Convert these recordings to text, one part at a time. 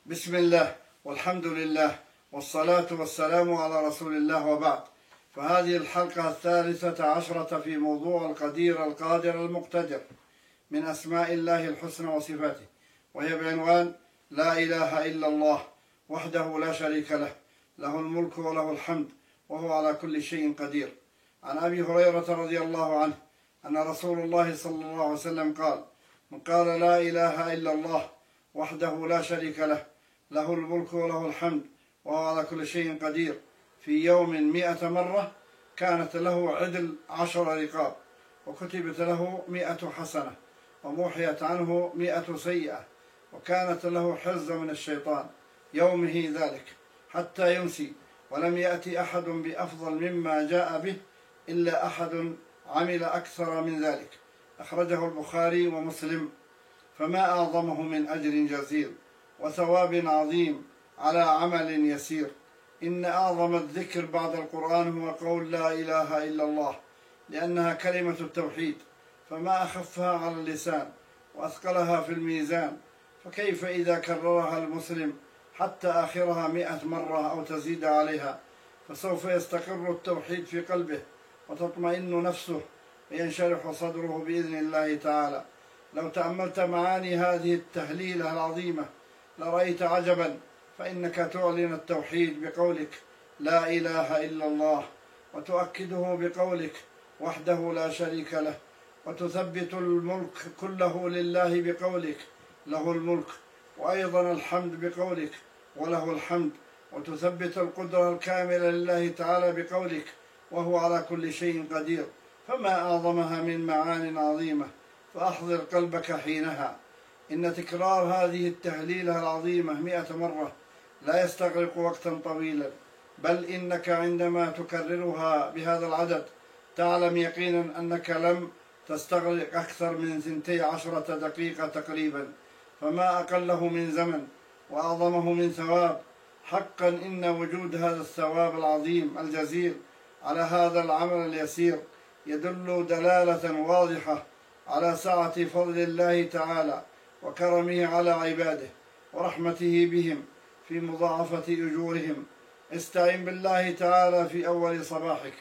بسم الله والحمد لله والصلاة والسلام على رسول الله، وبعد. فهذه الحلقة 13 في موضوع القدير القادر المقتدر من أسماء الله الحسنى وصفاته، وهي بعنوان لا إله إلا الله وحده لا شريك له، له الملك وله الحمد وهو على كل شيء قدير. عن أبي هريرة رضي الله عنه أن رسول الله صلى الله عليه وسلم قال: من قال لا إله إلا الله وحده لا شريك له، له الملك وله الحمد وهو على كل شيء قدير، في يوم 100 مرة، كانت له عدل 10 رقاب، وكتبت له 100 حسنة، وموحيت عنه 100 سيئة، وكانت له حرز من الشيطان يومه ذلك حتى يمسي، ولم يأتي أحد بأفضل مما جاء به إلا أحد عمل أكثر من ذلك. أخرجه البخاري ومسلم. فما أعظمه من أجر جزيل وثواب عظيم على عمل يسير. إن أعظم الذكر بعد القرآن هو قول لا إله إلا الله، لأنها كلمة التوحيد، فما أخفها على اللسان وأثقلها في الميزان، فكيف إذا كررها المسلم حتى آخرها 100 مرة أو تزيد عليها، فسوف يستقر التوحيد في قلبه وتطمئن نفسه وينشرح صدره بإذن الله تعالى. لو تأملت معاني هذه التهليلة العظيمة لرأيت عجبا، فإنك تعلن التوحيد بقولك لا إله إلا الله، وتؤكده بقولك وحده لا شريك له، وتثبت الملك كله لله بقولك له الملك، وأيضا الحمد بقولك وله الحمد، وتثبت القدرة الكاملة لله تعالى بقولك وهو على كل شيء قدير. فما أعظمها من معان عظيمة، فأحضر قلبك حينها. إن تكرار هذه التهليلة العظيمة 100 مرة لا يستغرق وقتا طويلا، بل إنك عندما تكررها بهذا العدد تعلم يقينا أنك لم تستغرق أكثر من 12 دقيقة تقريبا، فما أقله من زمن وأعظمه من ثواب. حقا إن وجود هذا الثواب العظيم الجزيل على هذا العمل اليسير يدل دلالة واضحة على سعة فضل الله تعالى وكرمه على عباده ورحمته بهم في مضاعفة أجورهم. استعن بالله تعالى في أول صباحك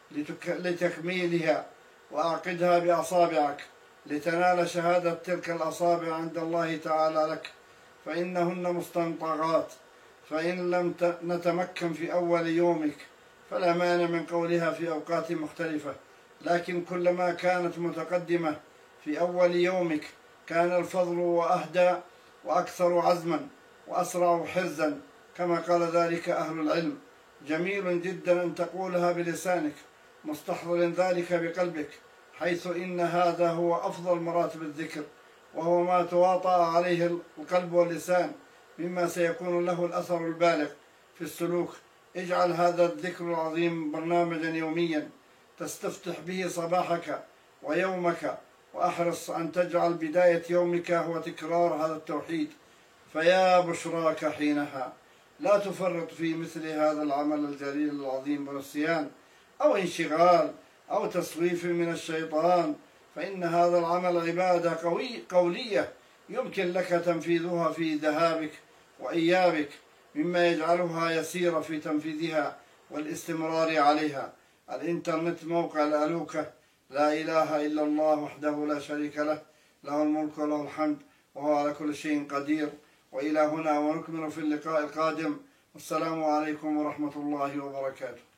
لتكميلها، وأعقدها بأصابعك لتنال شهادة تلك الأصابع عند الله تعالى لك، فإنهن مستنطقات، فإن لم نتمكن في أول يومك فلا مانع من قولها في أوقات مختلفة، لكن كلما كانت متقدمة في أول يومك كان الفضل وأهدى وأكثر عزما وأسرع حرزا، كما قال ذلك أهل العلم. جميل جدا أن تقولها بلسانك مستحضر ذلك بقلبك، حيث إن هذا هو أفضل مراتب الذكر، وهو ما تواطأ عليه القلب واللسان مما سيكون له الأثر البالغ في السلوك. اجعل هذا الذكر العظيم برنامجا يوميا تستفتح به صباحك ويومك، وأحرص أن تجعل بداية يومك هو تكرار هذا التوحيد، فيا بشراك حينها. لا تفرط في مثل هذا العمل الجليل العظيم بنسيان أو انشغال أو تسويف من الشيطان، فإن هذا العمل عبادة قولية يمكن لك تنفيذها في ذهابك وإيابك، مما يجعلها يسيرة في تنفيذها والاستمرار عليها. الإنترنت موقع الألوكة لا إله إلا الله وحده لا شريك له، له الملك وله الحمد وهو على كل شيء قدير. وإلى هنا، ونكمل في اللقاء القادم. والسلام عليكم ورحمة الله وبركاته.